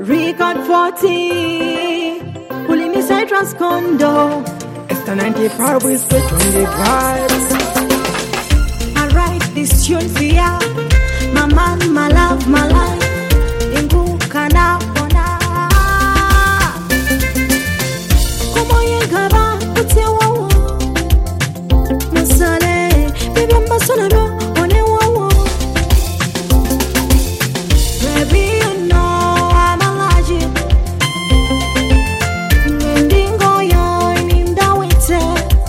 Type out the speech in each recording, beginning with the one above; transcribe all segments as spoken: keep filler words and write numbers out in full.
Record forty, pulling me side Transcondo. It's the ninety-five, we split twenty-five. I write this tune for ya, my man, my love, my life. Ingu kana bona. Como yengaba utie wawo. Masale, baby mbasona do one wawo. Baby you know I'm allergic. Ndingo yo ininda wete.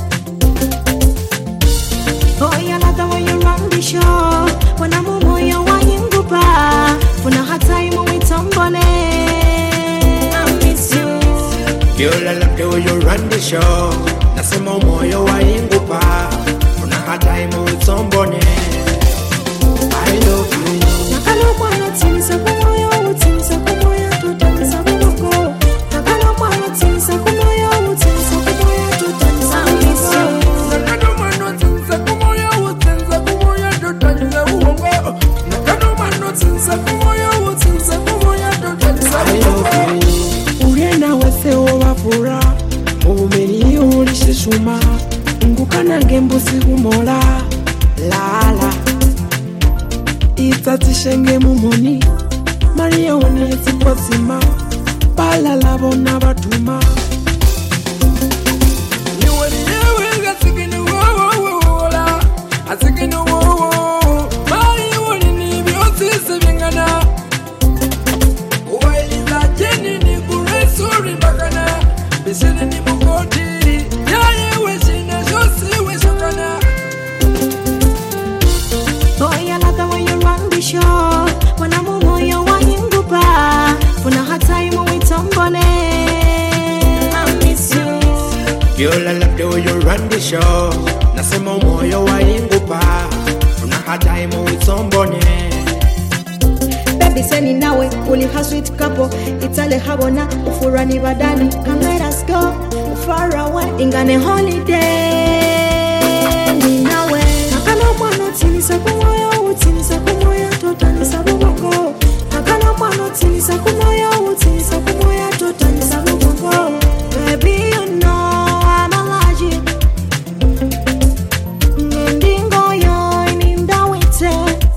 Oh yeah, like the way you run the show. When I'm on your wine gupa, when I had time with somebody, I miss you. Girl, I love the way you run the show. That's a momo yo wine gupa. When I had time with somebody, I love you. Nakano mwana tinsa kumoyo, tinsa kumoyo, tutanisa kumoko. Nakano mwana tinsa kumoyo, tinsa kumoyo, tutanisa I miss you. Nakano mwana tinsa kumoyo, tinsa kumoyo, tutanisa kumoko. Nakano mwana tinsa kumoyo, tinsa kumoyo, tutanisa kumoko. Uriena wese wafura, umeni ulishishuma. Ngukana ngembusi humola, lala. Itatishenge mumoni, Maria wani yesiposima. Pala labo na batuma. Niwani yewe gasikini wowowola, asikini wowowo. Mari wani ni biosi sebingana. Uwailiza jeni ni kuresuri bakana. Bisini ni mukoti, ya yewe shine shosi we shokana. Oh yeah, like the way you run the show. When I'm on your wine gupa, when I had time with somebody, I miss you. Girl, I love the way you run the show. Nasema moyo wa ingupa. Una hard time with somebody. Baby seni nawe, uli ha sweet couple. Itale habona, ufurani badani. Come let us go, far away. Ingane holiday. Ni nawe. Nakano mwana tinisa kumoyo, tinisa kumoyo, totanisa buboko. Nakano mwana tinisa kumoyo, tinisa kumoyo, totanisa buboko. Baby you know I'm allergic. Ndingo yo ininda wete.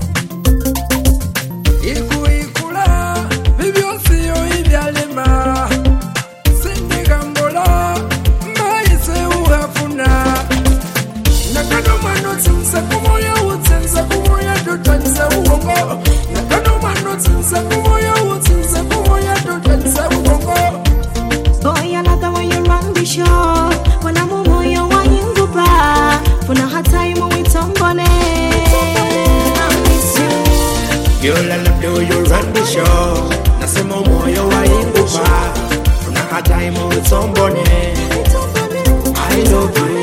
Iku ikula, bibionsi yo ibyalema. Sindi gambola, maise uhafuna. Nakano mano tinsa kumoyo, tinsa kumoyo, totanisa buboko. Nakano mano tinsa kumoyo, tinsa kumoyo, totanisa buboko. Oh yeah, like the way you run the show. When I'm on your wine gupa, when I had time with somebody, I miss you. Girl, I love the way you run the show. Nasema moyo wa ingupa. Una hard time with somebody. I love you.